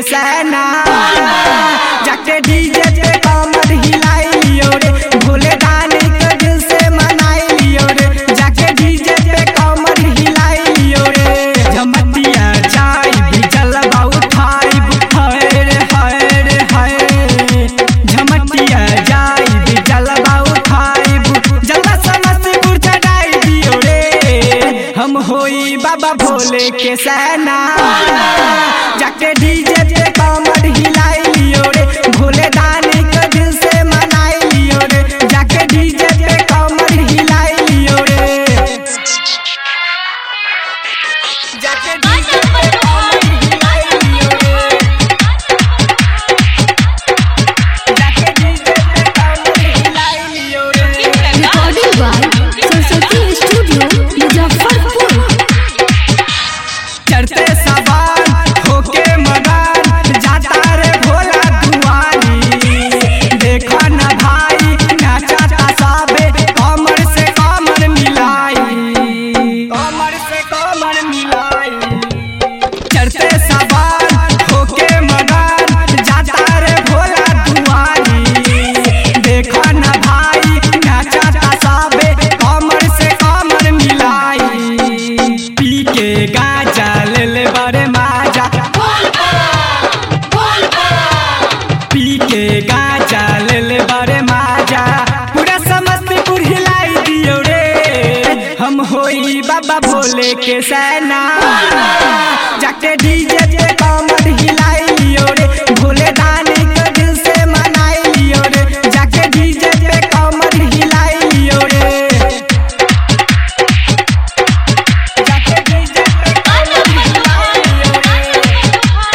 सेना जाके डीजे पे कमर हिलाई लियो रे भोले दानी के दिल से मनाई लियो रे जाके डीजे पे कमर हिलाई लियो रे झमटिया जाई भी जलवा उठाई हाय रे हाय रे हाय झमटिया जाई भी जलवा उठाई जलवा समस्तीपुर चढ़ाई दियो रे हम होई बाबा भोले के सेना जाके डीजे पे कमर हिलाई लियो रे भोले दानी के दिल से मनाई लियो रे जाके डीजे पे कमर हिलाई लियो रे जाके डीजे पे कमर हिलाई लियो रे जाके डीजे पे कमर हिलाई लियो रे recording by Saraswati studio Muzaffarpur. चढ़ते सवार होके मगन जाता रे भोला दुआरी देखा न भाई नाचता सबे कमर से कमर मिलाई कमर से कमर मिलाई चढ़ते सवार होके मगन जाता रे भोला दुआरी देखा न भाई नाचता सबे कमर से कमर मिलाई पी के गाजा ले ले बड़े माजा पी के गाजा ले ले बड़े माजा पूरा समस्तीपुर हिलाई दियो रे हम होई बाबा भोले के सेना जाके डीजे पे कमर हिलाई लियो रे भोले दानी के दिल से मनाई लियो रे जाके डीजे पे कमर हिलाई लियो रे जाके डीजे पे कमर हिलाई लियो रे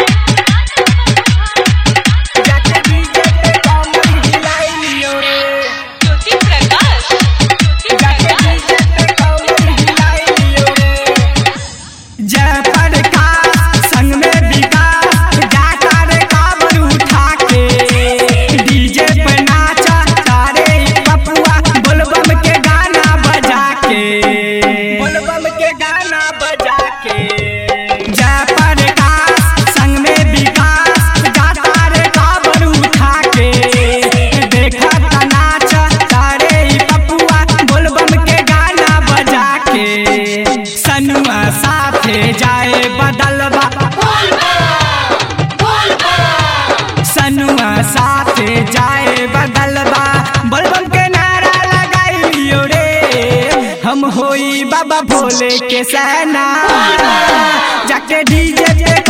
जाके डीजे पे कमर हिलाई लियो रे ज्योति प्रकाश जाके डीजे पे कमर हिलाई लियो रे जय प्रकाश संग में विकास जाता रे काबर उठा के डीजे पे नाचा तारे पपुआ बोलबम के गाना बजा के बोलबम के गाना बजा के जय प्रकाश संग में विकास जाता रे काबर उठा के देखा ता नाचा तारे पपुआ बोलबम के गाना बजा के सनुआ साथे जाए बदलवा सनुआ साथे जाए बदलवा बोलबम के नारा लगाई लियो रे हम होई बाबा भोले के सेना जाके डीजे पे